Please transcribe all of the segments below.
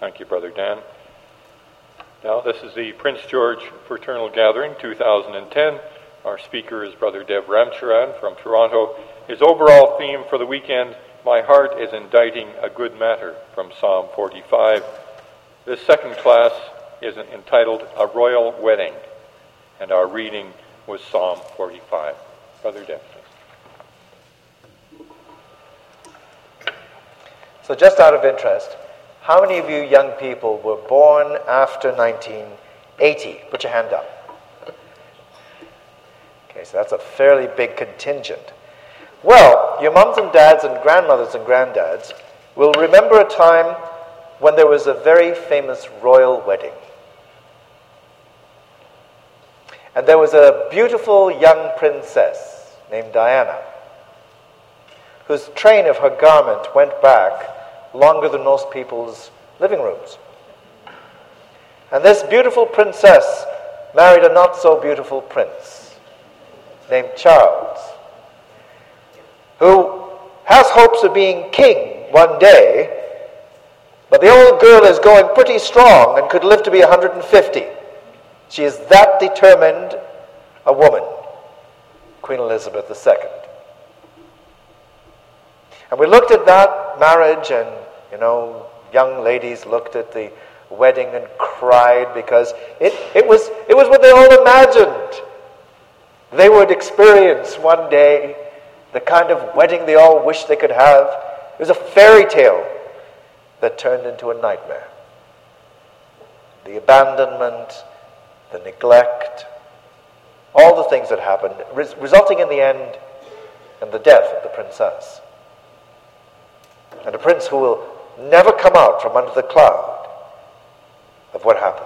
Thank you, Brother Dan. Now, this is the Prince George Fraternal Gathering 2010. Our speaker is Brother Dev Ramcharan from Toronto. His overall theme for the weekend, My Heart is Inditing a Good Matter, from Psalm 45. This second class is entitled A Royal Wedding, and our reading was Psalm 45. Brother Dev. So just out of interest, how many of you young people were born after 1980? Put your hand up. Okay, so that's a fairly big contingent. Well, your mums and dads and grandmothers and granddads will remember a time when there was a very famous royal wedding. And there was a beautiful young princess named Diana, whose train of her garment went back longer than most people's living rooms. And this beautiful princess married a not-so-beautiful prince named Charles, who has hopes of being king one day, but the old girl is going pretty strong and could live to be 150. She is that determined a woman, Queen Elizabeth II. And we looked at that marriage, and, young ladies looked at the wedding and cried because it was what they all imagined they would experience one day, the kind of wedding they all wished they could have. It was a fairy tale that turned into a nightmare. The abandonment, the neglect, all the things that happened, resulting in the end in the death of the princess. And a prince who will never come out from under the cloud of what happened.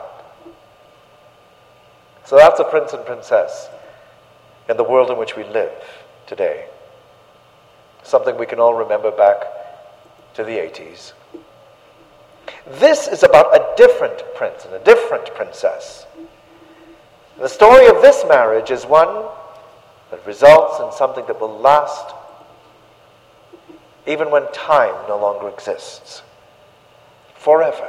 So that's a prince and princess in the world in which we live today. Something we can all remember back to the 80s. This is about a different prince and a different princess. The story of this marriage is one that results in something that will last even when time no longer exists. Forever.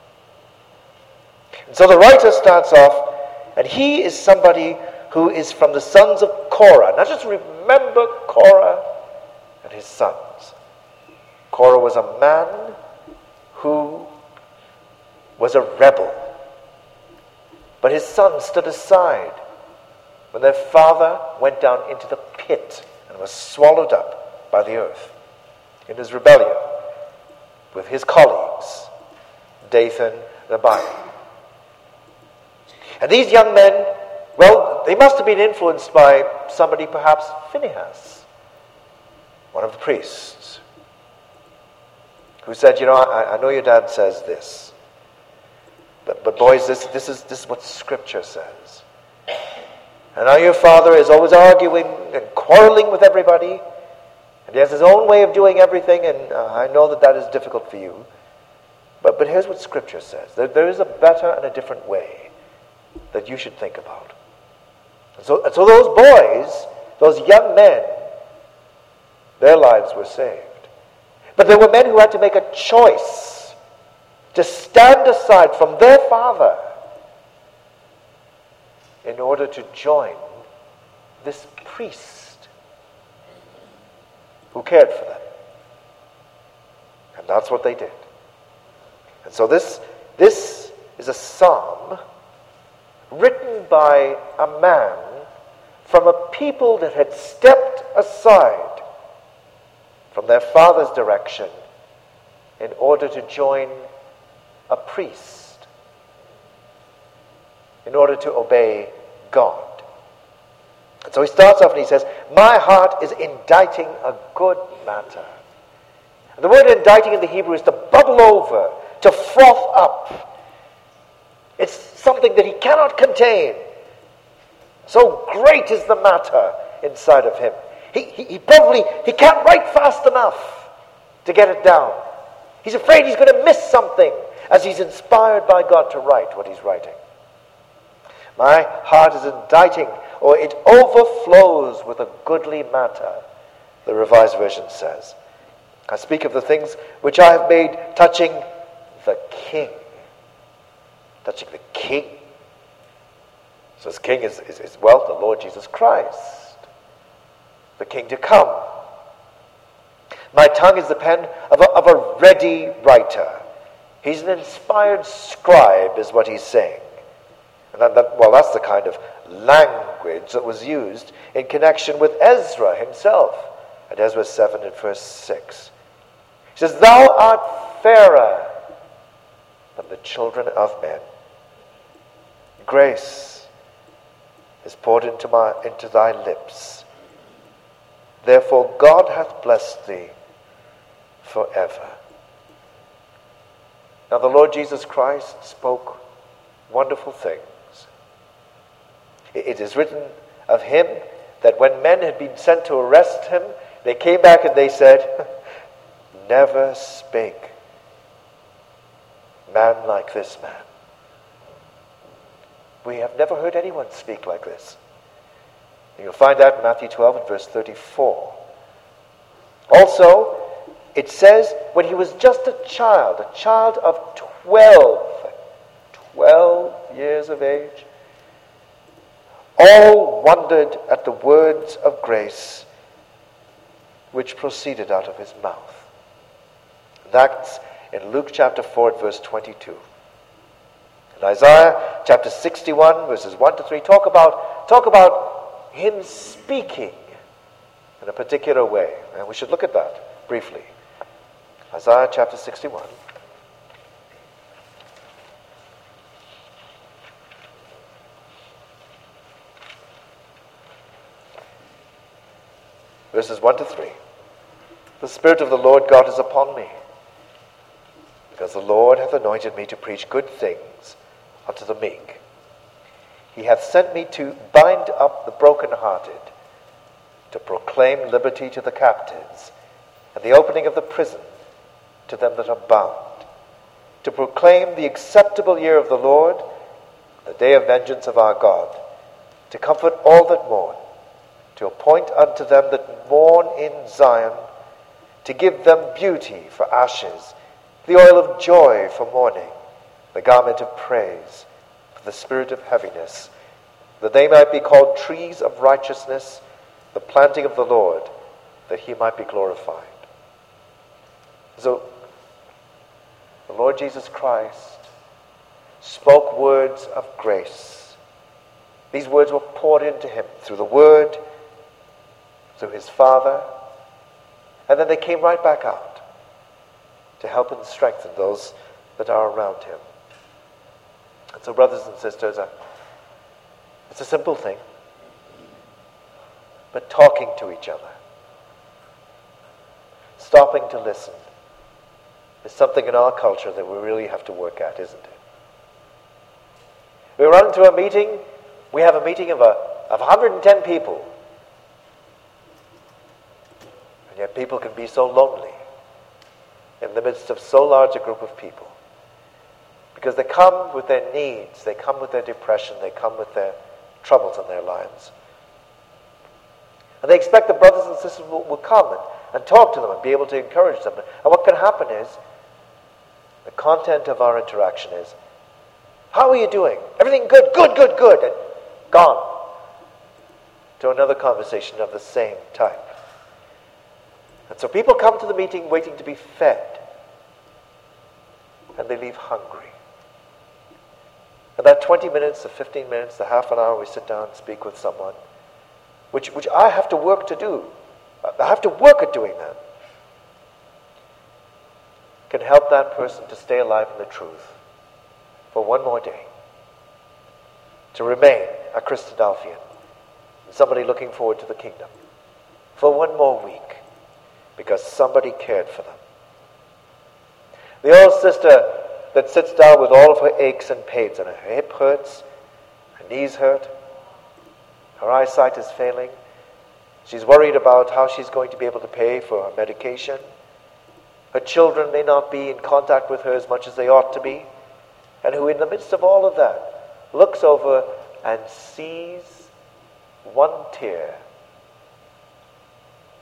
And so the writer starts off, and he is somebody who is from the sons of Korah. Now just remember Korah and his sons. Korah was a man who was a rebel. But his sons stood aside when their father went down into the pit and was swallowed up by the earth in his rebellion with his colleagues, Dathan and Abiram. And these young men, well, they must have been influenced by somebody, perhaps Phinehas, one of the priests, who said, I know your dad says this, but boys, this is what Scripture says. And now your father is always arguing and quarreling with everybody, and he has his own way of doing everything, and I know that is difficult for you. But here's what Scripture says. There is a better and a different way that you should think about. And so those boys, those young men, their lives were saved. But there were men who had to make a choice to stand aside from their father in order to join this priest who cared for them. And that's what they did. And so this is a psalm written by a man from a people that had stepped aside from their father's direction in order to join a priest, in order to obey God. And so he starts off and he says, my heart is inditing a good matter. And the word inditing in the Hebrew is to bubble over, to froth up. It's something that he cannot contain. So great is the matter inside of him. He can't write fast enough to get it down. He's afraid he's going to miss something as he's inspired by God to write what he's writing. My heart is inditing, or it overflows with a goodly matter, the Revised Version says. I speak of the things which I have made touching the King. Touching the King. So his King is well, the Lord Jesus Christ, the King to come. My tongue is the pen of a ready writer. He's an inspired scribe, is what he's saying. And that's the kind of language that was used in connection with Ezra himself. At Ezra 7 and verse 6. He says, thou art fairer than the children of men. Grace is poured into thy lips. Therefore God hath blessed thee forever. Now the Lord Jesus Christ spoke wonderful things. It is written of him that when men had been sent to arrest him, they came back and they said, never spake man like this man. We have never heard anyone speak like this. And you'll find that in Matthew 12 and verse 34. Also, it says when he was just a child of 12 years of age, all wondered at the words of grace which proceeded out of his mouth. That's in Luke chapter 4 verse 22. In Isaiah chapter 61 verses 1 to 3 talk about him speaking in a particular way. And we should look at that briefly. Isaiah chapter 61. Verses 1 to 3. The Spirit of the Lord God is upon me, because the Lord hath anointed me to preach good things unto the meek. He hath sent me to bind up the brokenhearted, to proclaim liberty to the captives, and the opening of the prison to them that are bound, to proclaim the acceptable year of the Lord, the day of vengeance of our God, to comfort all that mourn, to appoint unto them that mourn in Zion, to give them beauty for ashes, the oil of joy for mourning, the garment of praise for the spirit of heaviness, that they might be called trees of righteousness, the planting of the Lord, that he might be glorified. So, the Lord Jesus Christ spoke words of grace. These words were poured into him through the Word, through his Father, and then they came right back out to help and strengthen those that are around him. And so, brothers and sisters, it's a simple thing, but talking to each other, stopping to listen, is something in our culture that we really have to work at, isn't it? We run into a meeting, we have a meeting of 110 people. And yet people can be so lonely in the midst of so large a group of people. Because they come with their needs, they come with their depression, they come with their troubles in their lives. And they expect the brothers and sisters will come and talk to them and be able to encourage them. And what can happen is, the content of our interaction is, how are you doing? Everything good, good, good, good. And gone to another conversation of the same type. And so people come to the meeting waiting to be fed. And they leave hungry. And that 20 minutes, the 15 minutes, the half an hour we sit down and speak with someone, which I have to work to do. I have to work at doing that. Can help that person to stay alive in the truth for one more day. To remain a Christadelphian. Somebody looking forward to the kingdom. For one more week. Because somebody cared for them. The old sister that sits down with all of her aches and pains, and her hip hurts, her knees hurt, her eyesight is failing. She's worried about how she's going to be able to pay for her medication. Her children may not be in contact with her as much as they ought to be. And who in the midst of all of that looks over and sees one tear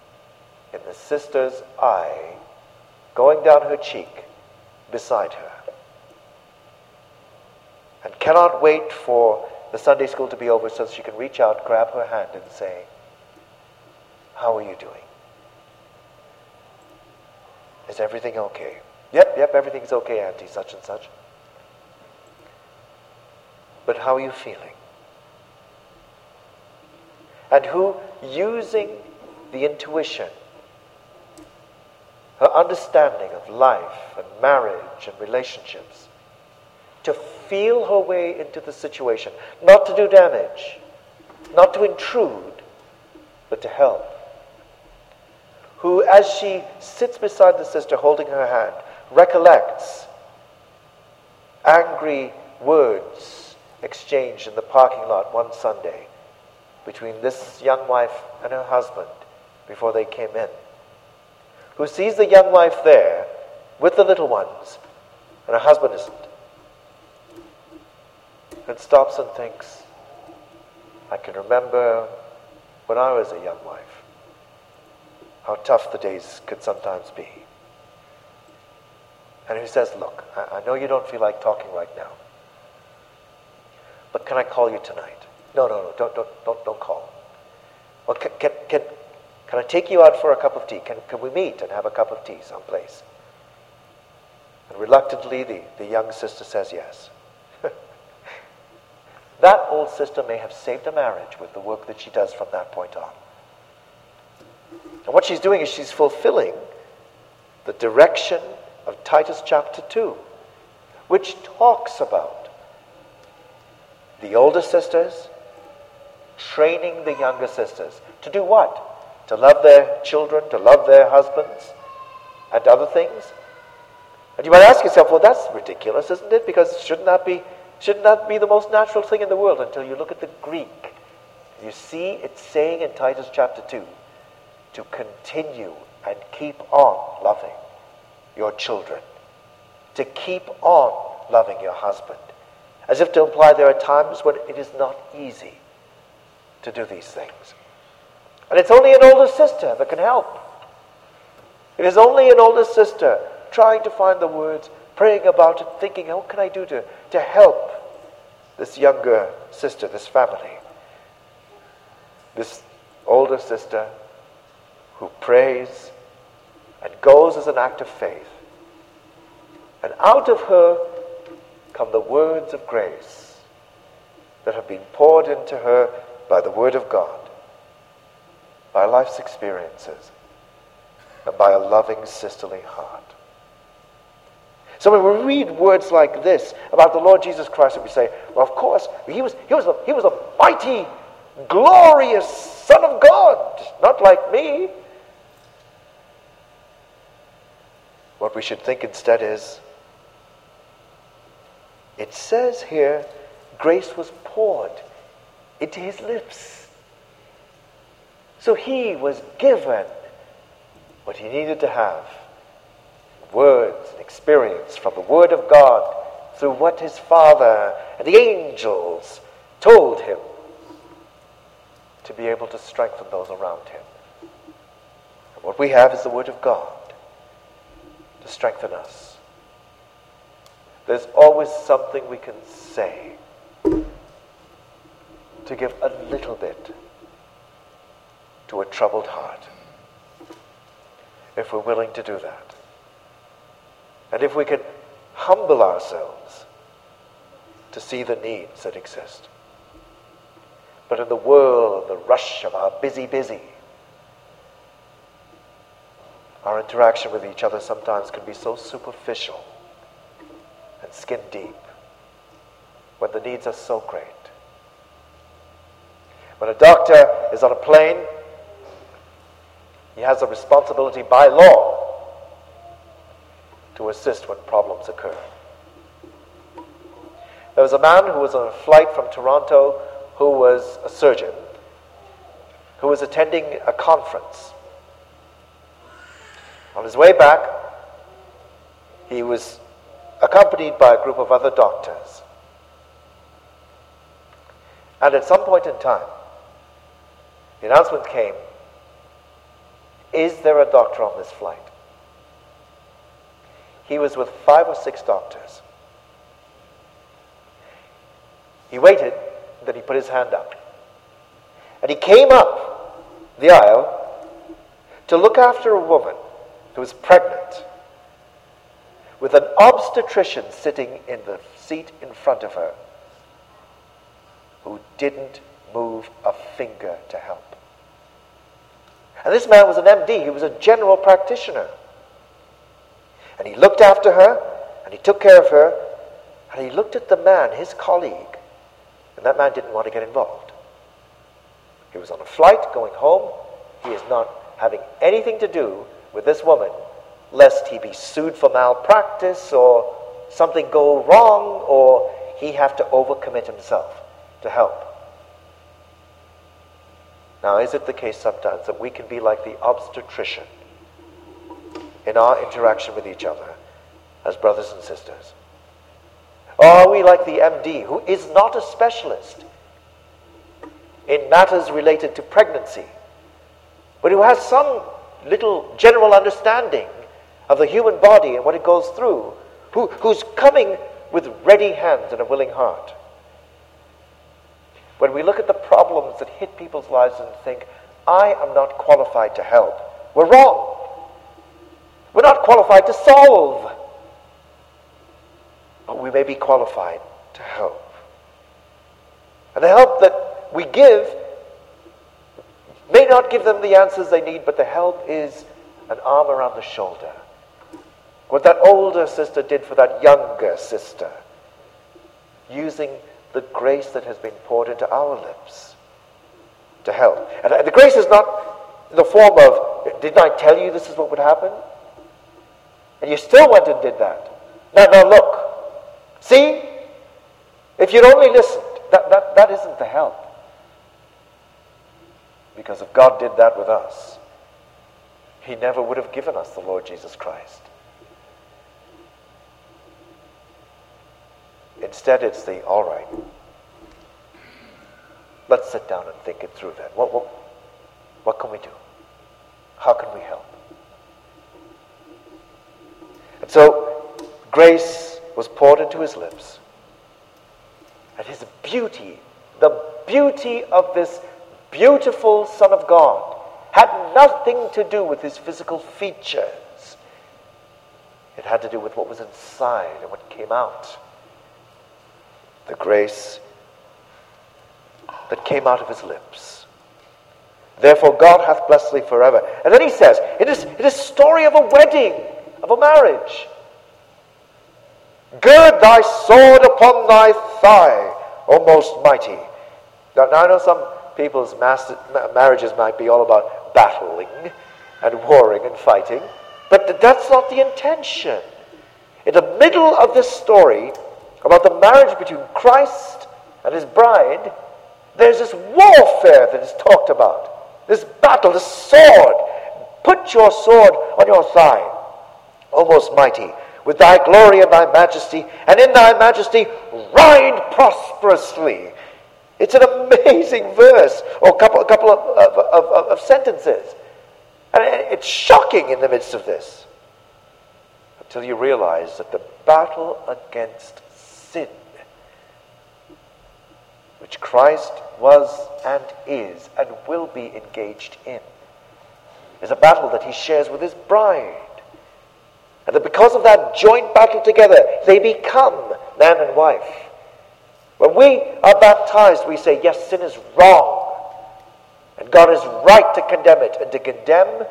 in the sister's eye going down her cheek beside her. and cannot wait for the Sunday school to be over so she can reach out, grab her hand, and say, "How are you doing? Is everything okay?" Yep, everything's okay, Auntie, such and such. But how are you feeling? And who, using the intuition, her understanding of life and marriage and relationships, to feel her way into the situation, not to do damage, not to intrude, but to help. Who, as she sits beside the sister holding her hand, recollects angry words exchanged in the parking lot one Sunday between this young wife and her husband before they came in. Who sees the young wife there with the little ones and her husband isn't. And stops and thinks, I can remember when I was a young wife, how tough the days could sometimes be. And who says, look, I know you don't feel like talking right now, but can I call you tonight? No, don't call. Well, can I take you out for a cup of tea? Can we meet and have a cup of tea someplace? And reluctantly, the young sister says yes. That old sister may have saved a marriage with the work that she does from that point on. And what she's doing is she's fulfilling the direction of Titus chapter 2, which talks about the older sisters training the younger sisters to do what? To love their children, to love their husbands, and other things. And you might ask yourself, well, that's ridiculous, isn't it? Because shouldn't that be the most natural thing in the world until you look at the Greek? You see it's saying in Titus chapter 2 to continue and keep on loving your children, to keep on loving your husband, as if to imply there are times when it is not easy to do these things. And it's only an older sister that can help. It is only an older sister trying to find the words, praying about it, thinking, what can I do to help this younger sister, this family? This older sister who prays and goes as an act of faith. And out of her come the words of grace that have been poured into her by the Word of God, by life's experiences, and by a loving sisterly heart. So when we read words like this about the Lord Jesus Christ, and we say, well, of course, he was a mighty, glorious Son of God, not like me. What we should think instead is, it says here, grace was poured into his lips. So he was given what he needed to have. Words and experience from the Word of God through what his Father and the angels told him to be able to strengthen those around him. And what we have is the Word of God to strengthen us. There's always something we can say to give a little bit to a troubled heart, if we're willing to do that. And if we can humble ourselves to see the needs that exist. But in the whirl, the rush of our busy, our interaction with each other sometimes can be so superficial and skin deep when the needs are so great. When a doctor is on a plane, he has a responsibility by law to assist when problems occur. There was a man who was on a flight from Toronto who was a surgeon who was attending a conference. On his way back, he was accompanied by a group of other doctors. And at some point in time, the announcement came, is there a doctor on this flight? He was with 5 or 6 doctors. He waited, then he put his hand up. And he came up the aisle to look after a woman who was pregnant, with an obstetrician sitting in the seat in front of her, who didn't move a finger to help. And this man was an MD, he was a general practitioner. And he looked after her, and he took care of her, and he looked at the man, his colleague, and that man didn't want to get involved. He was on a flight going home. He is not having anything to do with this woman, lest he be sued for malpractice or something go wrong, or he have to overcommit himself to help. Now, is it the case sometimes that we can be like the obstetrician in our interaction with each other as brothers and sisters? Or are we like the MD, who is not a specialist in matters related to pregnancy, but who has some little general understanding of the human body and what it goes through, who's coming with ready hands and a willing heart? When we look at the problems that hit people's lives and think, I am not qualified to help, we're wrong. We're not qualified to solve, but we may be qualified to help. And the help that we give may not give them the answers they need, but the help is an arm around the shoulder. What that older sister did for that younger sister, using the grace that has been poured into our lips to help. And the grace is not in the form of, didn't I tell you this is what would happen? And you still went and did that. Now look. See? If you'd only listened, that isn't the help. Because if God did that with us, He never would have given us the Lord Jesus Christ. Instead, it's the, all right, let's sit down and think it through then. What can we do? How can we help? And so, grace was poured into his lips. And his beauty, the beauty of this beautiful Son of God, had nothing to do with his physical features. It had to do with what was inside and what came out. The grace that came out of his lips. Therefore God hath blessed thee forever. And then he says, it is a story of a wedding, of a marriage. Gird thy sword upon thy thigh, O most mighty. Now I know some people's marriages might be all about battling and warring and fighting, but that's not the intention. In the middle of this story about the marriage between Christ and his bride, there's this warfare that is talked about. This battle, this sword. Put your sword on your thigh, O most mighty, with thy glory and thy majesty, and in thy majesty ride prosperously. It's an amazing verse, or a couple of sentences. And it's shocking in the midst of this, until you realize that the battle against sin, which Christ was and is and will be engaged in, is a battle that he shares with his bride. And that because of that joint battle together, they become man and wife. When we are baptized, we say, yes, sin is wrong. And God is right to condemn it, and to condemn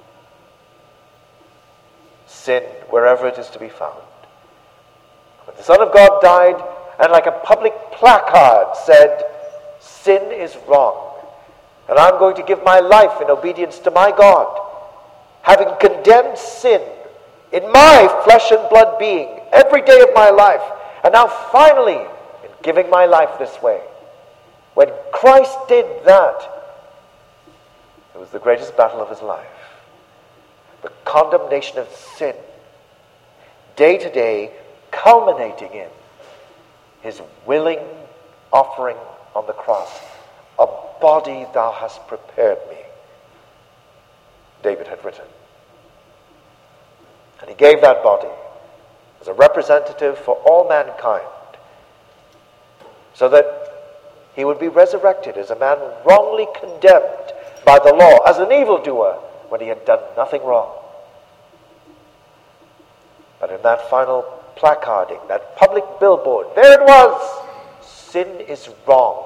sin wherever it is to be found. When the Son of God died, and like a public placard said, sin is wrong, and I'm going to give my life in obedience to my God, having condemned sin in my flesh and blood being every day of my life, and now finally in giving my life this way. When Christ did that, it was the greatest battle of his life. The condemnation of sin, day to day, culminating in his willing offering on the cross. A body thou hast prepared me, David had written. And he gave that body as a representative for all mankind, so that he would be resurrected as a man wrongly condemned by the law, as an evildoer, when he had done nothing wrong. But in that final placarding, that public billboard, there it was. Sin is wrong.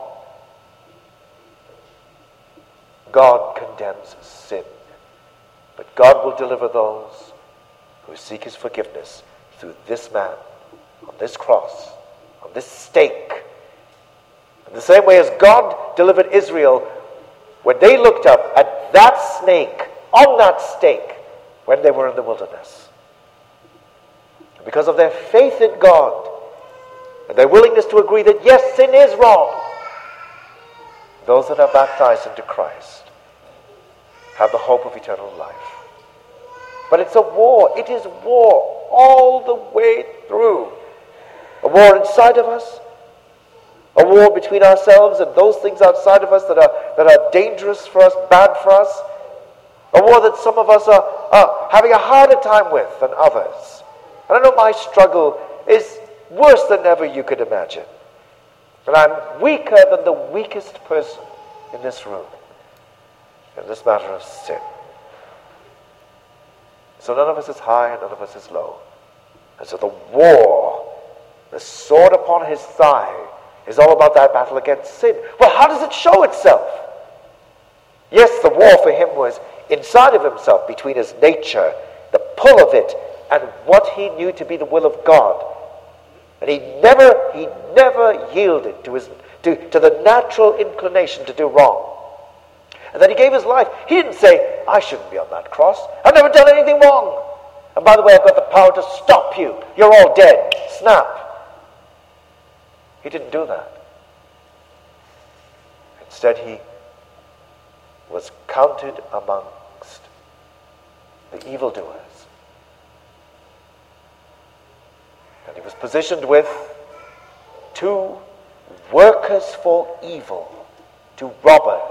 God condemns sin. But God will deliver those who seek his forgiveness through this man, on this cross, on this stake. In the same way as God delivered Israel when they looked up at that snake, on that stake, when they were in the wilderness. Because of their faith in God and their willingness to agree that yes, sin is wrong, those that are baptized into Christ have the hope of eternal life. But it's a war. It is war all the way through. A war inside of us, a war between ourselves and those things outside of us that are dangerous for us, bad for us, a war that some of us are having a harder time with than others. And I know my struggle is worse than ever you could imagine. And I'm weaker than the weakest person in this room in this matter of sin. So none of us is high and none of us is low. And so the war, the sword upon his thigh, is all about that battle against sin. Well, how does it show itself? Yes, the war for him was inside of himself, between his nature, the pull of it, and what he knew to be the will of God. And he never yielded to the natural inclination to do wrong. And then he gave his life. He didn't say, I shouldn't be on that cross. I've never done anything wrong. And by the way, I've got the power to stop you. You're all dead. Snap. He didn't do that. Instead, he was counted amongst the evildoers. And he was positioned with two workers for evil, two robbers.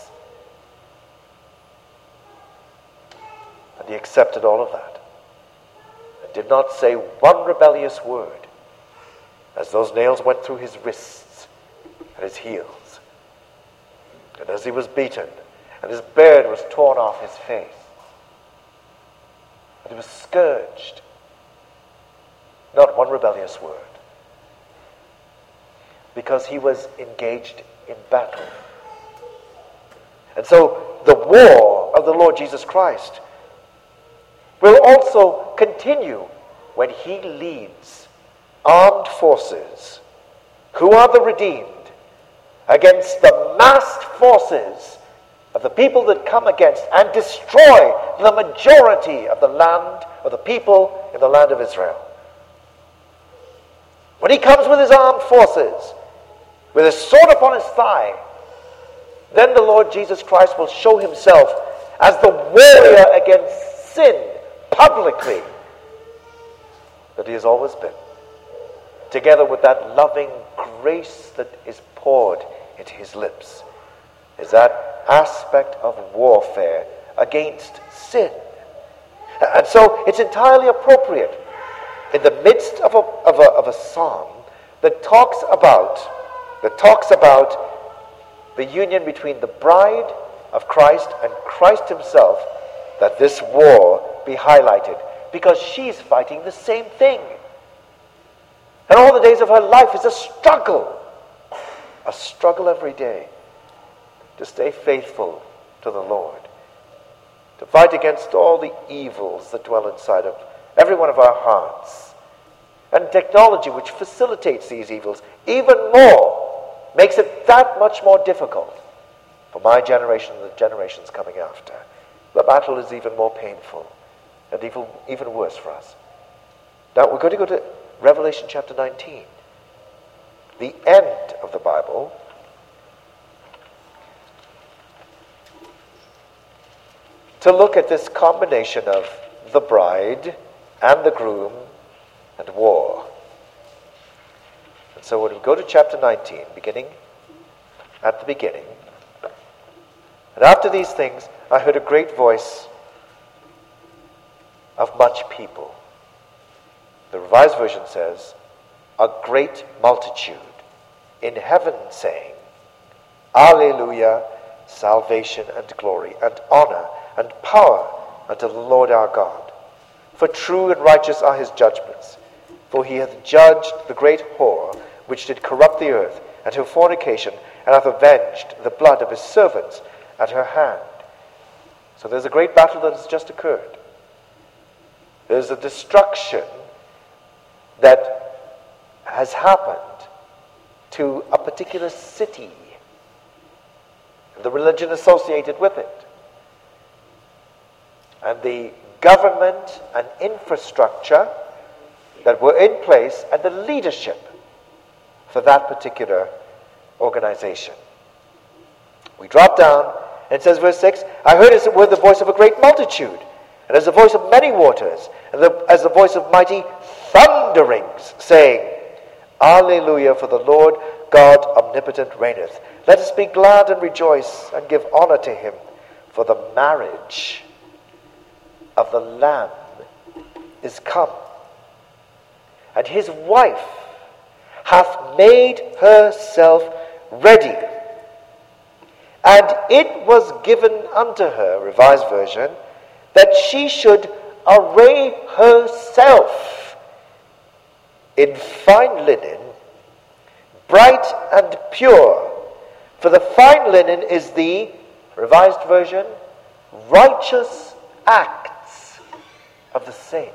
And he accepted all of that and did not say one rebellious word as those nails went through his wrists and his heels. And as he was beaten and his beard was torn off his face and he was scourged, not one rebellious word, because he was engaged in battle. And so the war of the Lord Jesus Christ will also continue when he leads armed forces who are the redeemed against the massed forces of the people that come against and destroy the majority of the land, of the people in the land of Israel. When he comes with his armed forces, with his sword upon his thigh, then the Lord Jesus Christ will show himself as the warrior against sin publicly that he has always been, together with that loving grace that is poured into his lips, is that aspect of warfare against sin. And so it's entirely appropriate in the midst of a psalm that talks about the union between the bride of Christ and Christ himself, that this war be highlighted, because she's fighting the same thing. And all the days of her life is a struggle every day to stay faithful to the Lord, to fight against all the evils that dwell inside of every one of our hearts. And technology, which facilitates these evils even more, makes it that much more difficult for my generation and the generations coming after. The battle is even more painful and even worse for us. Now, we're going to go to Revelation chapter 19, the end of the Bible, to look at this combination of the bride and the groom and war. And so when we go to chapter 19, beginning at the beginning, and after these things I heard a great voice of much people. The Revised Version says, a great multitude, in heaven, saying, Alleluia, salvation and glory and honor and power unto the Lord our God. For true and righteous are his judgments. For he hath judged the great whore, which did corrupt the earth, and her fornication, and hath avenged the blood of his servants at her hand. So there's a great battle that has just occurred. There's a destruction that has happened to a particular city, and the religion associated with it, and the government and infrastructure that were in place, and the leadership for that particular organization. We drop down, and it says, verse 6, I heard as it were the voice of a great multitude, and as the voice of many waters, and as the voice of mighty thunderings, saying, Alleluia, for the Lord God omnipotent reigneth. Let us be glad and rejoice, and give honor to him, for the marriage of the Lamb is come, and his wife hath made herself ready. And it was given unto her, Revised Version, that she should array herself in fine linen, bright and pure. For the fine linen is the, Revised Version, righteous acts of the saints.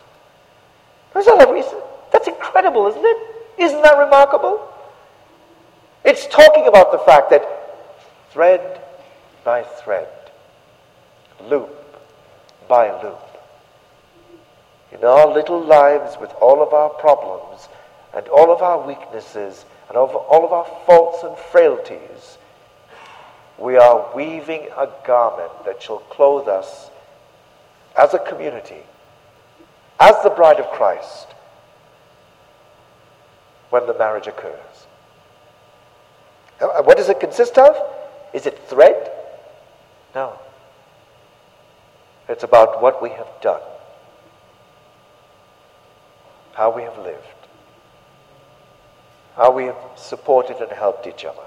That's incredible, isn't it? Isn't that remarkable? It's talking about the fact that thread by thread, loop by loop, in our little lives, with all of our problems and all of our weaknesses and all of our faults and frailties, we are weaving a garment that shall clothe us as a community, as the bride of Christ, when the marriage occurs. Now, what does it consist of? Is it thread? No. It's about what we have done, how we have lived, how we have supported and helped each other,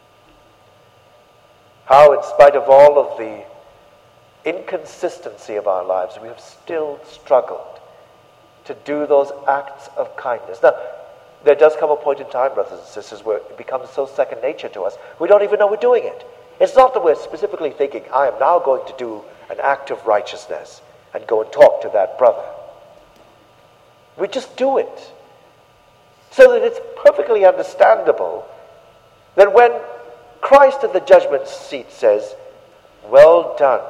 how in spite of all of the inconsistency of our lives, we have still struggled to do those acts of kindness. Now, there does come a point in time, brothers and sisters, where it becomes so second nature to us, we don't even know we're doing it. It's not that we're specifically thinking, I am now going to do an act of righteousness and go and talk to that brother. We just do it. So that it's perfectly understandable that when Christ at the judgment seat says, well done,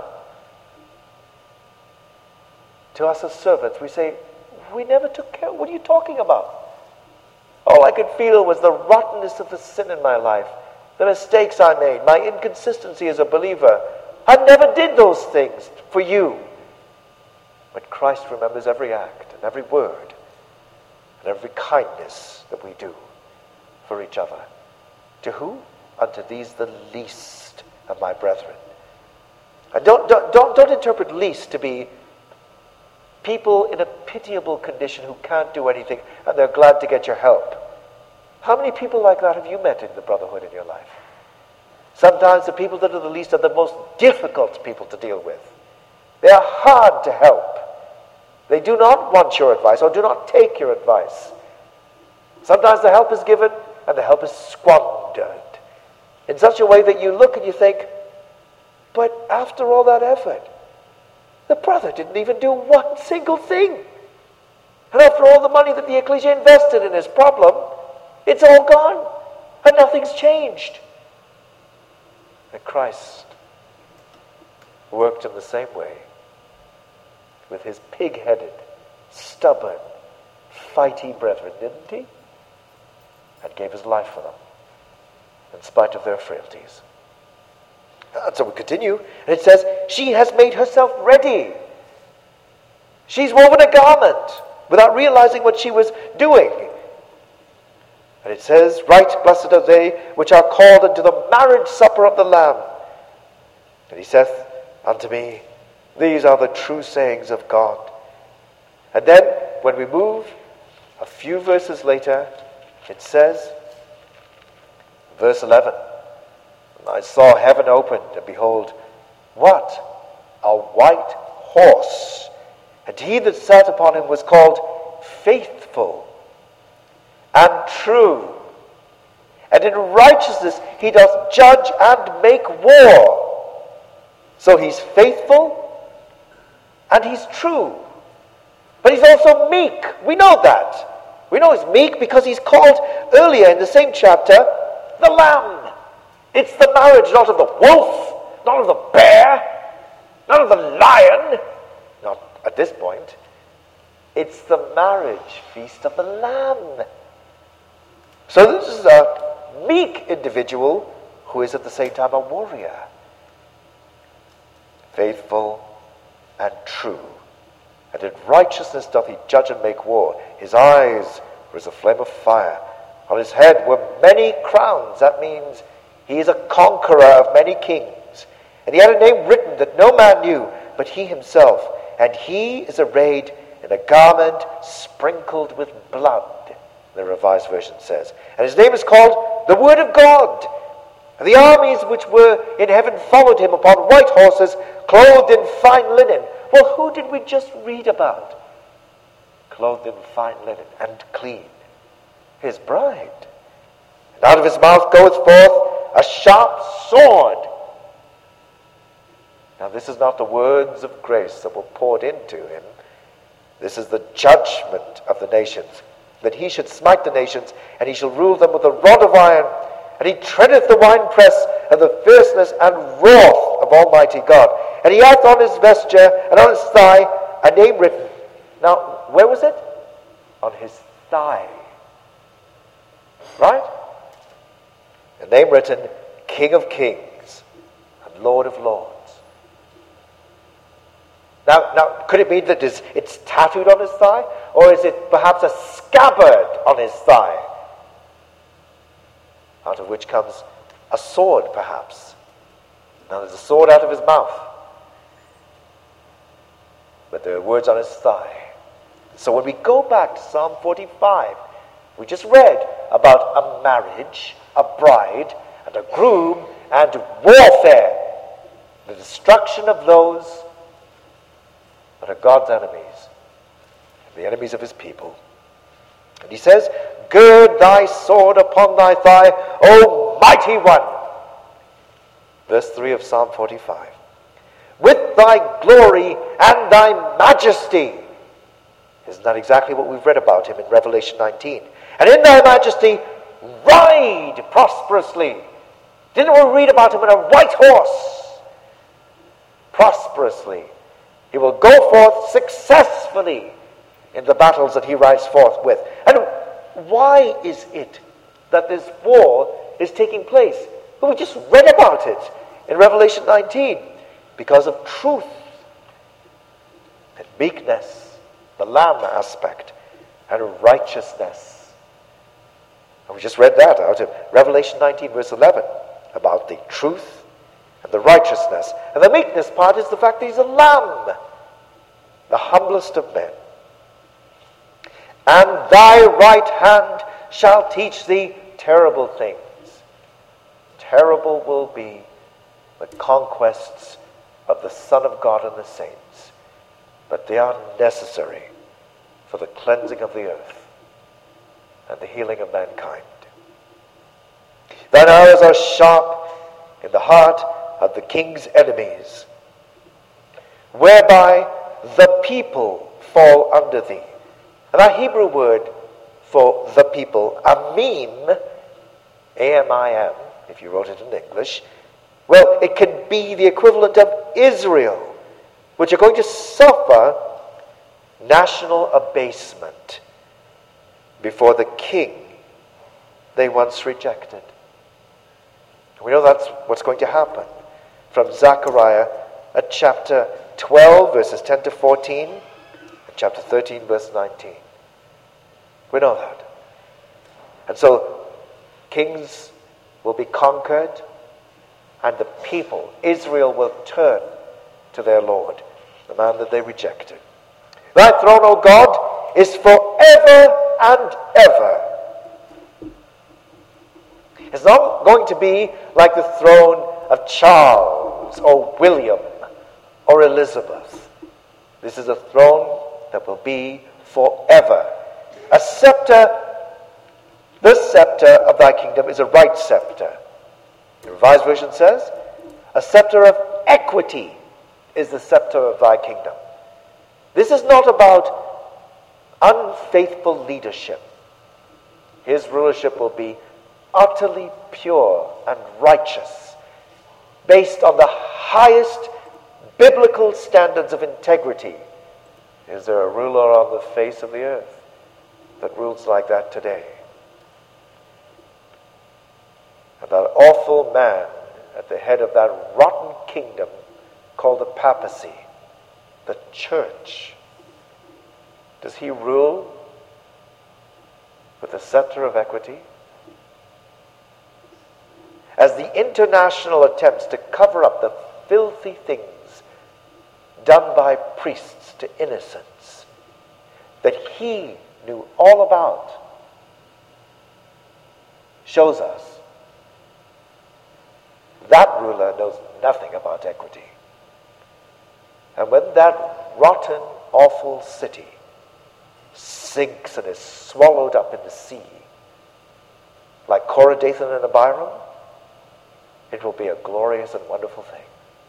to us as servants, we say, we never took care. What are you talking about? All I could feel was the rottenness of the sin in my life, the mistakes I made, my inconsistency as a believer. I never did those things for you. But Christ remembers every act and every word and every kindness that we do for each other. To who? Unto these the least of my brethren. And don't interpret least to be people in a pitiable condition who can't do anything and they're glad to get your help. How many people like that have you met in the brotherhood in your life? Sometimes the people that are the least are the most difficult people to deal with. They are hard to help. They do not want your advice or do not take your advice. Sometimes the help is given and the help is squandered in such a way that you look and you think, but after all that effort, the brother didn't even do one single thing. And after all the money that the ecclesia invested in his problem, it's all gone and nothing's changed. And Christ worked in the same way with his pig-headed, stubborn, fighty brethren, didn't he? And gave his life for them in spite of their frailties. And so we continue, and it says, she has made herself ready. She's woven a garment without realizing what she was doing. And it says, right blessed are they which are called unto the marriage supper of the Lamb. And he saith unto me, these are the true sayings of God. And then, when we move a few verses later, it says, Verse 11. And I saw heaven opened, and behold, what? A white horse. And he that sat upon him was called Faithful and True. And in righteousness he doth judge and make war. So he's faithful and he's true. But he's also meek. We know that. We know he's meek because he's called earlier in the same chapter the Lamb. It's the marriage not of the wolf, not of the bear, not of the lion, not at this point. It's the marriage feast of the Lamb. So this is a meek individual who is at the same time a warrior. Faithful and true. And in righteousness doth he judge and make war. His eyes were as a flame of fire. On his head were many crowns. That means he is a conqueror of many kings. And he had a name written that no man knew but he himself. And he is arrayed in a garment sprinkled with blood, the Revised Version says. And his name is called the Word of God. And the armies which were in heaven followed him upon white horses, clothed in fine linen. Well, who did we just read about? Clothed in fine linen and clean. His bride. And out of his mouth goeth forth a sharp sword. Now this is not the words of grace that were poured into him. This is the judgment of the nations, that he should smite the nations, and he shall rule them with a rod of iron. And he treadeth the winepress of the fierceness and wrath of Almighty God. And he hath on his vesture and on his thigh a name written. Now, where was it? On his thigh. Right? A name written, King of Kings and Lord of Lords. Now, could it be that it's tattooed on his thigh? Or is it perhaps a scabbard on his thigh? Out of which comes a sword, perhaps. Now there's a sword out of his mouth. But there are words on his thigh. So when we go back to Psalm 45, we just read about a marriage, a bride, and a groom, and warfare. The destruction of those that are God's enemies, the enemies of his people. And he says, gird thy sword upon thy thigh, O mighty one. Verse 3 of Psalm 45. With thy glory and thy majesty. Isn't that exactly what we've read about him in Revelation 19? And in thy majesty, ride prosperously. Didn't we read about him on a white horse? Prosperously. He will go forth successfully in the battles that he rides forth with. And why is it that this war is taking place? Well, we just read about it in Revelation 19. Because of truth and meekness, the Lamb aspect, and righteousness. And we just read that out of Revelation 19 verse 11 about the truth and the righteousness. And the meekness part is the fact that he's a lamb, the humblest of men. And thy right hand shall teach thee terrible things. Terrible will be the conquests of the Son of God and the saints. But they are necessary for the cleansing of the earth and the healing of mankind. Thine arrows are sharp in the heart of the king's enemies, whereby the people fall under thee. And that Hebrew word for the people, amim, A-M-I-M, if you wrote it in English, well, it can be the equivalent of Israel, which are going to suffer national abasement before the king they once rejected. We know that's what's going to happen from Zechariah at chapter 12, verses 10 to 14, and chapter 13, verse 19. We know that. And so, kings will be conquered, and the people, Israel, will turn to their Lord, the man that they rejected. Thy throne, O God, is forever and ever. It's not going to be like the throne of Charles or William or Elizabeth. This is a throne that will be forever. A scepter, the scepter of thy kingdom is a right scepter. The Revised Version says, a scepter of equity is the scepter of thy kingdom. This is not about unfaithful leadership. His rulership will be utterly pure and righteous, based on the highest biblical standards of integrity. Is there a ruler on the face of the earth that rules like that today? And that awful man at the head of that rotten kingdom called the papacy, the church, does he rule with the scepter of equity? As the international attempts to cover up the filthy things done by priests to innocents that he knew all about, shows us that ruler knows nothing about equity. And when that rotten, awful city sinks and is swallowed up in the sea, like Korah, Dathan, and Abiram, it will be a glorious and wonderful thing.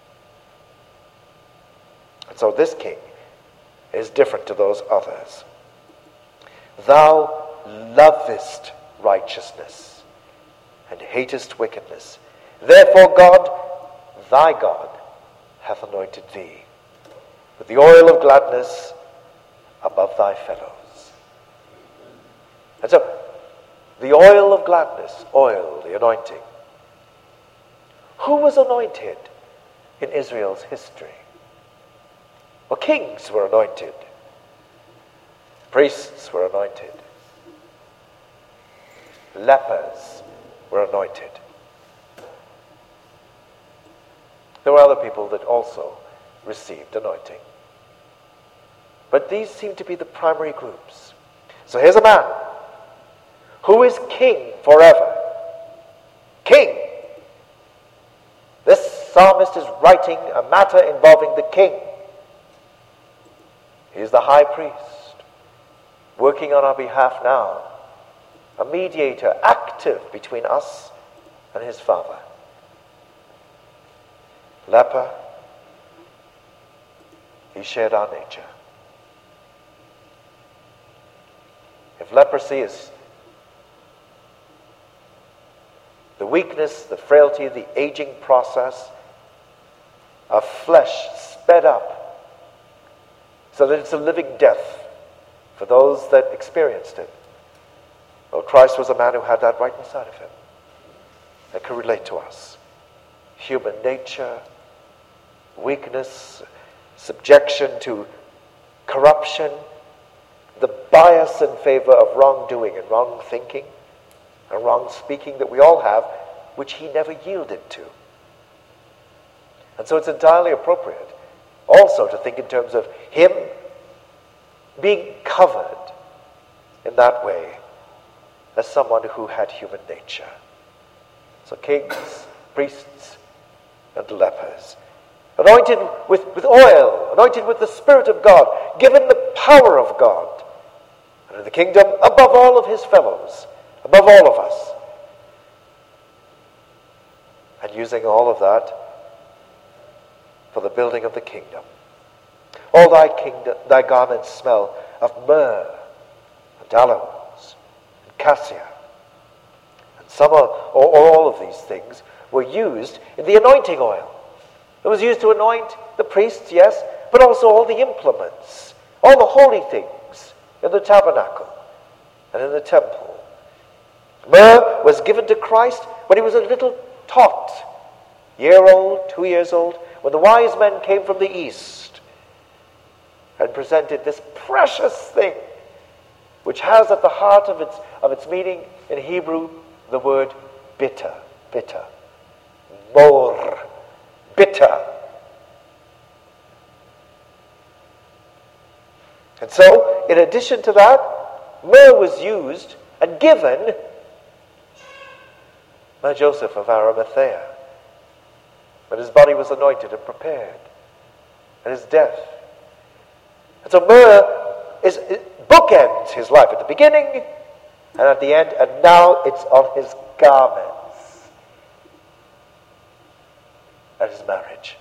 And so this king is different to those others. Thou lovest righteousness and hatest wickedness. Therefore God, thy God, hath anointed thee with the oil of gladness above thy fellows. And so, the oil of gladness, oil, the anointing. Who was anointed in Israel's history? Well, kings were anointed. Priests were anointed. Lepers were anointed. There were other people that also received anointing. But these seem to be the primary groups. So here's a man who is king forever. King. This psalmist is writing a matter involving the king. He is the high priest, working on our behalf now, a mediator, active between us and his Father. Leper, he shared our nature. If leprosy is the weakness, the frailty, the aging process of flesh sped up so that it's a living death for those that experienced it, well, Christ was a man who had that right inside of him that could relate to us. Human nature, weakness, subjection to corruption, the bias in favor of wrongdoing and wrong thinking and wrong speaking that we all have, which he never yielded to. And so it's entirely appropriate also to think in terms of him being covered in that way as someone who had human nature. So kings, priests, and lepers. Anointed with oil, anointed with the Spirit of God, given the power of God, and in the kingdom above all of his fellows, above all of us. And using all of that for the building of the kingdom. All thy garments smell of myrrh and aloes and cassia. And some or all of these things were used in the anointing oil. It was used to anoint the priests, yes, but also all the implements, all the holy things in the tabernacle and in the temple. Myrrh was given to Christ when he was a little tot, year-old, 2 years old, when the wise men came from the east and presented this precious thing, which has at the heart of its meaning in Hebrew the word bitter, mor, bitter. And so, in addition to that, myrrh was used and given by Joseph of Arimathea, when his body was anointed and prepared, and his death. And so myrrh bookends his life at the beginning and at the end, and now it's on his garments at his marriage.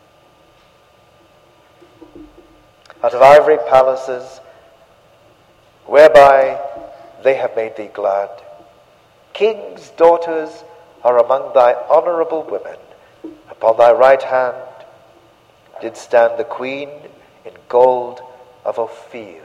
Out of ivory palaces, whereby they have made thee glad, king's daughters are among thy honorable women. Upon thy right hand did stand the queen in gold of Ophir.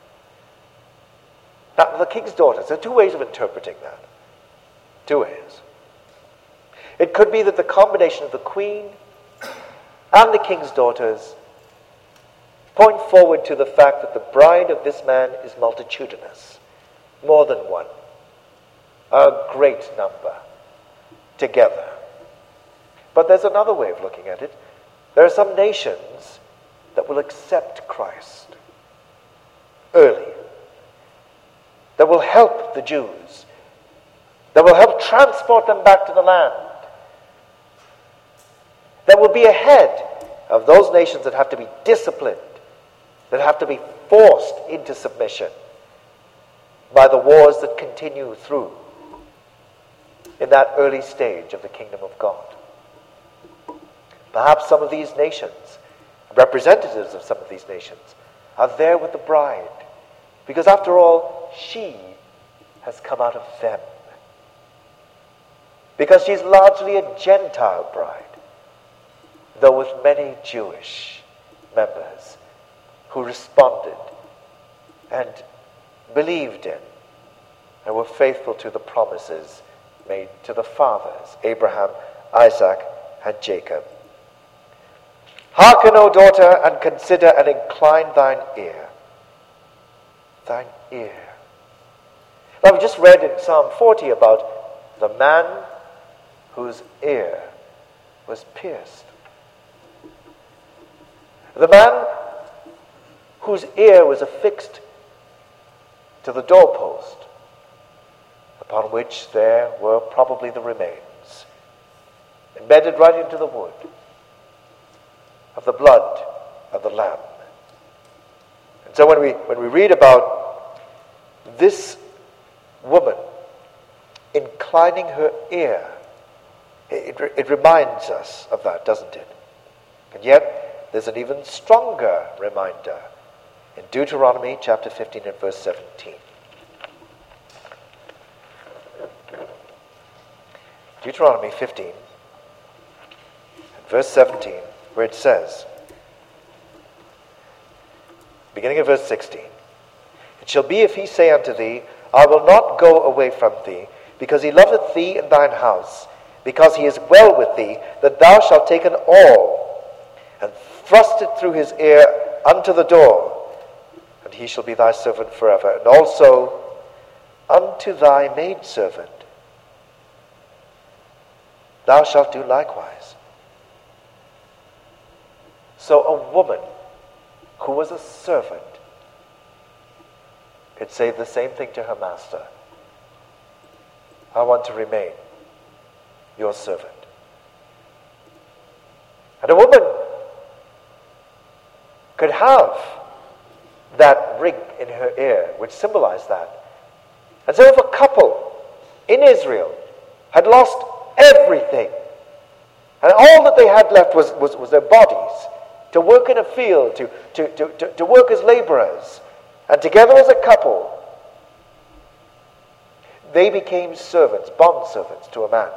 Now, the king's daughters, there are two ways of interpreting that. Two ways. It could be that the combination of the queen and the king's daughters point forward to the fact that the bride of this man is multitudinous, more than one, a great number, together. But there's another way of looking at it. There are some nations that will accept Christ early, that will help the Jews, that will help transport them back to the land, that will be ahead of those nations that have to be disciplined, that have to be forced into submission by the wars that continue through in that early stage of the kingdom of God. Perhaps some of these nations, representatives of some of these nations, are there with the bride, because after all, she has come out of them. Because she's largely a Gentile bride, though with many Jewish members who responded and believed in and were faithful to the promises made to the fathers, Abraham, Isaac, and Jacob. Hearken, O daughter, and consider and incline thine ear. Thine ear. Now, we just read in Psalm 40 about the man whose ear was pierced. The man whose ear was affixed to the doorpost, upon which there were probably the remains, embedded right into the wood, of the blood of the Lamb. And so when we read about this woman inclining her ear, it reminds us of that, doesn't it? And yet, there's an even stronger reminder in Deuteronomy chapter 15 and verse 17. Deuteronomy 15 and verse 17, where it says, beginning of verse 16, it shall be if he say unto thee, I will not go away from thee, because he loveth thee in thine house, because he is well with thee, that thou shalt take an awl, and thrust it through his ear unto the door, and he shall be thy servant forever. And also unto thy maidservant thou shalt do likewise. So a woman who was a servant could say the same thing to her master. I want to remain your servant. And a woman could have that ring in her ear, which symbolized that. And so if a couple in Israel had lost everything, and all that they had left was their bodies, to work in a field, to work as laborers, and together as a couple, they became servants, bond servants to a man.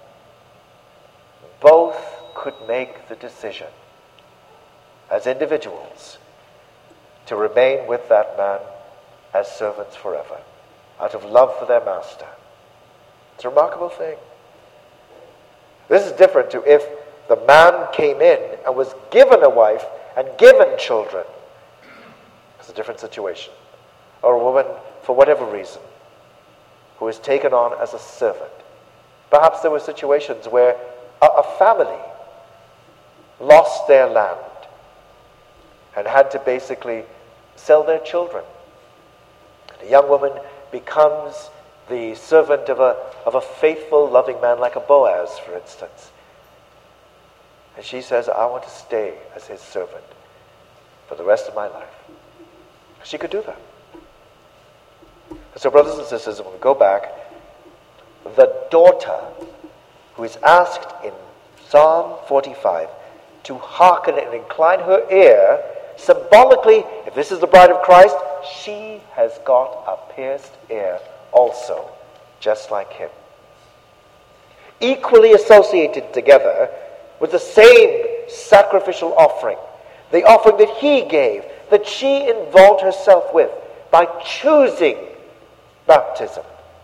Both could make the decision as individuals to remain with that man as servants forever, out of love for their master. It's a remarkable thing. This is different to if the man came in and was given a wife and given children. It's a different situation. Or a woman, for whatever reason, who is taken on as a servant. Perhaps there were situations where a family lost their land and had to basically sell their children. And a young woman becomes the servant of a faithful, loving man like a Boaz, for instance. And she says, I want to stay as his servant for the rest of my life. She could do that. And so, brothers and sisters, when we go back, the daughter who is asked in Psalm 45 to hearken and incline her ear, symbolically, if this is the bride of Christ, she has got a pierced ear also, just like him. Equally associated together with the same sacrificial offering, the offering that he gave, that she involved herself with by choosing baptism.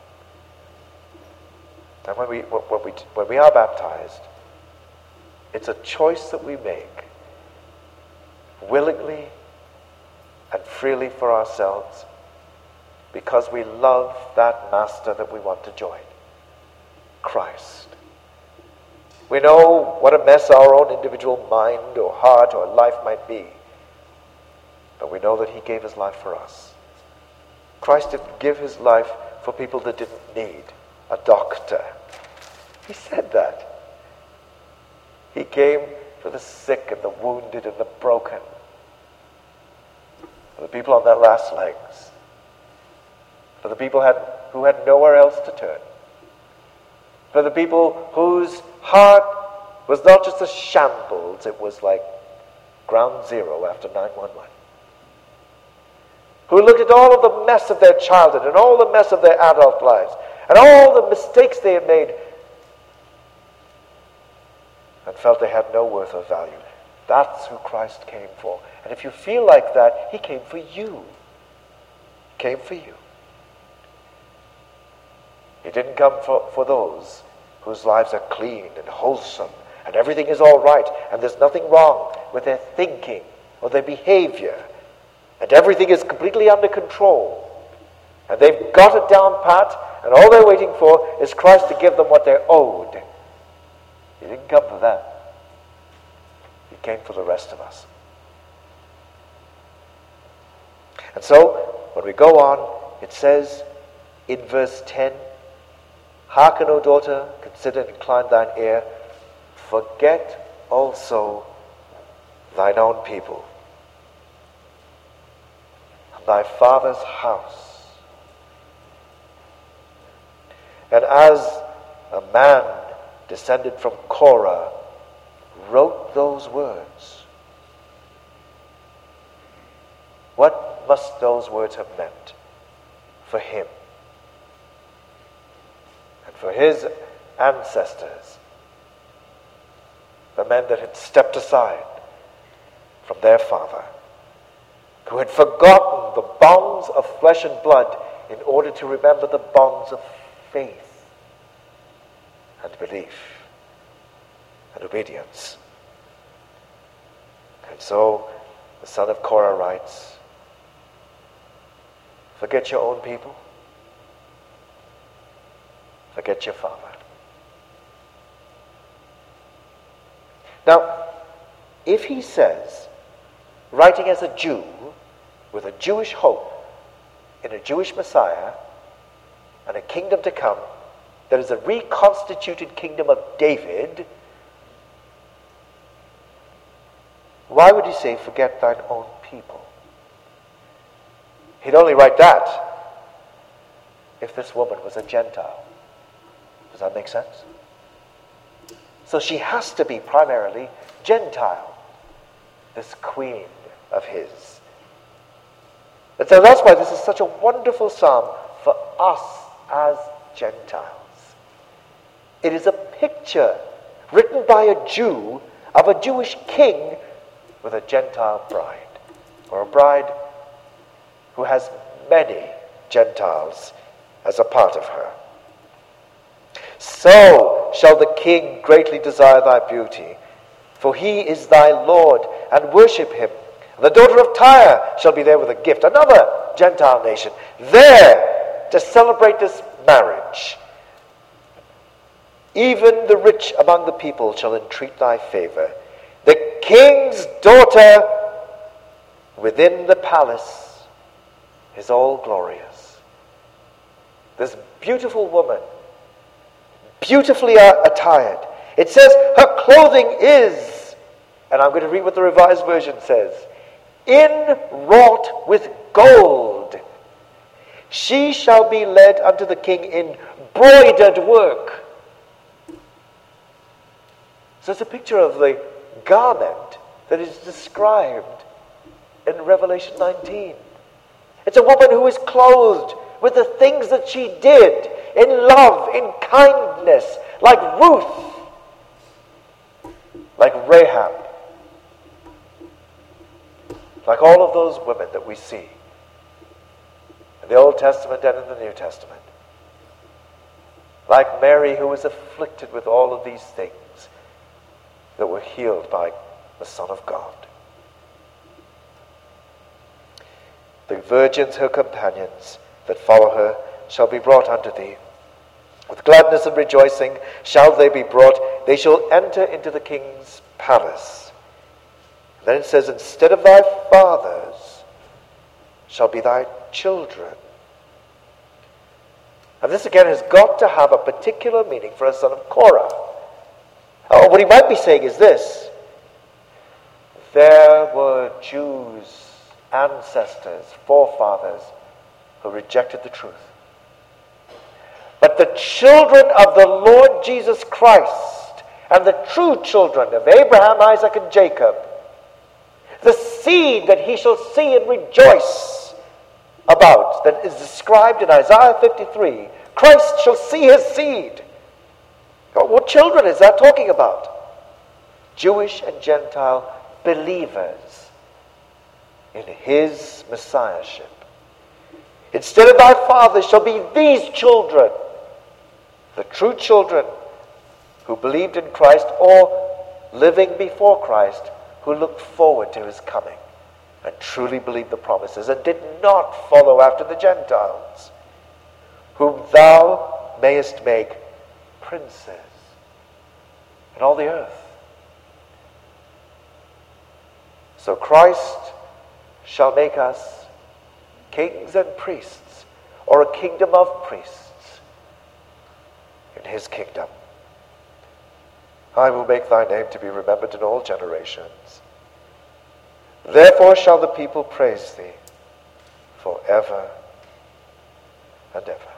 And when we are baptized, it's a choice that we make willingly and freely for ourselves because we love that master that we want to join, Christ. We know what a mess our own individual mind or heart or life might be, but we know that he gave his life for us. Christ didn't give his life for people that didn't need a doctor. He said that. He came for the sick and the wounded and the broken, for the people on their last legs, for the people who had nowhere else to turn, for the people whose heart was not just a shambles, it was like ground zero after 9/11. Who looked at all of the mess of their childhood and all the mess of their adult lives and all the mistakes they had made and felt they had no worth or value. That's who Christ came for. And if you feel like that, he came for you. He came for you. He didn't come for those whose lives are clean and wholesome and everything is all right and there's nothing wrong with their thinking or their behavior and everything is completely under control and they've got it down pat and all they're waiting for is Christ to give them what they're owed. He didn't come for that. He came for the rest of us. And so, when we go on, it says in verse 10, Hearken, O daughter, consider and incline thine ear. Forget also thine own people, and thy father's house. And as a man descended from Korah wrote those words, what must those words have meant for him and for his ancestors, the men that had stepped aside from their father, who had forgotten the bonds of flesh and blood in order to remember the bonds of faith and belief and obedience. And so the son of Korah writes, forget your own people, forget your father. Now, if he says, writing as a Jew, with a Jewish hope in a Jewish Messiah and a kingdom to come, that is a reconstituted kingdom of David, why would he say, forget thine own people? He'd only write that if this woman was a Gentile. Does that make sense? So she has to be primarily Gentile, this queen of his. And so that's why this is such a wonderful psalm for us as Gentiles. It is a picture written by a Jew of a Jewish king with a Gentile bride, or a bride who has many Gentiles as a part of her. So shall the king greatly desire thy beauty, for he is thy Lord, and worship him. And the daughter of Tyre shall be there with a gift, another Gentile nation, there to celebrate this marriage. Even the rich among the people shall entreat thy favor. The king's daughter within the palace is all glorious. this beautiful woman, beautifully attired. It says her clothing is, and I'm going to read what the Revised Version says, inwrought with gold. She shall be led unto the king in broidered work. So it's a picture of the garment that is described in Revelation 19. It's a woman who is clothed with the things that she did in love, in kindness, like Ruth, like Rahab, like all of those women that we see in the Old Testament and in the New Testament. Like Mary, who was afflicted with all of these things that were healed by the Son of God. The virgins, her companions, that follow her, shall be brought unto thee. With gladness and rejoicing shall they be brought. They shall enter into the king's palace. And then it says, instead of thy fathers shall be thy children. And this again has got to have a particular meaning for a son of Korah. What he might be saying is this: there were Jews, ancestors, forefathers, who rejected the truth. But the children of the Lord Jesus Christ, and the true children of Abraham, Isaac, and Jacob, the seed that he shall see and rejoice about, that is described in Isaiah 53, Christ shall see his seed. What children is that talking about? Jewish and Gentile believers in his messiahship. Instead of thy fathers shall be these children, the true children who believed in Christ or living before Christ, who looked forward to his coming and truly believed the promises and did not follow after the Gentiles, whom thou mayest make princes in all the earth. So Christ shall make us kings and priests, or a kingdom of priests in his kingdom. I will make thy name to be remembered in all generations. Therefore shall the people praise thee forever and ever.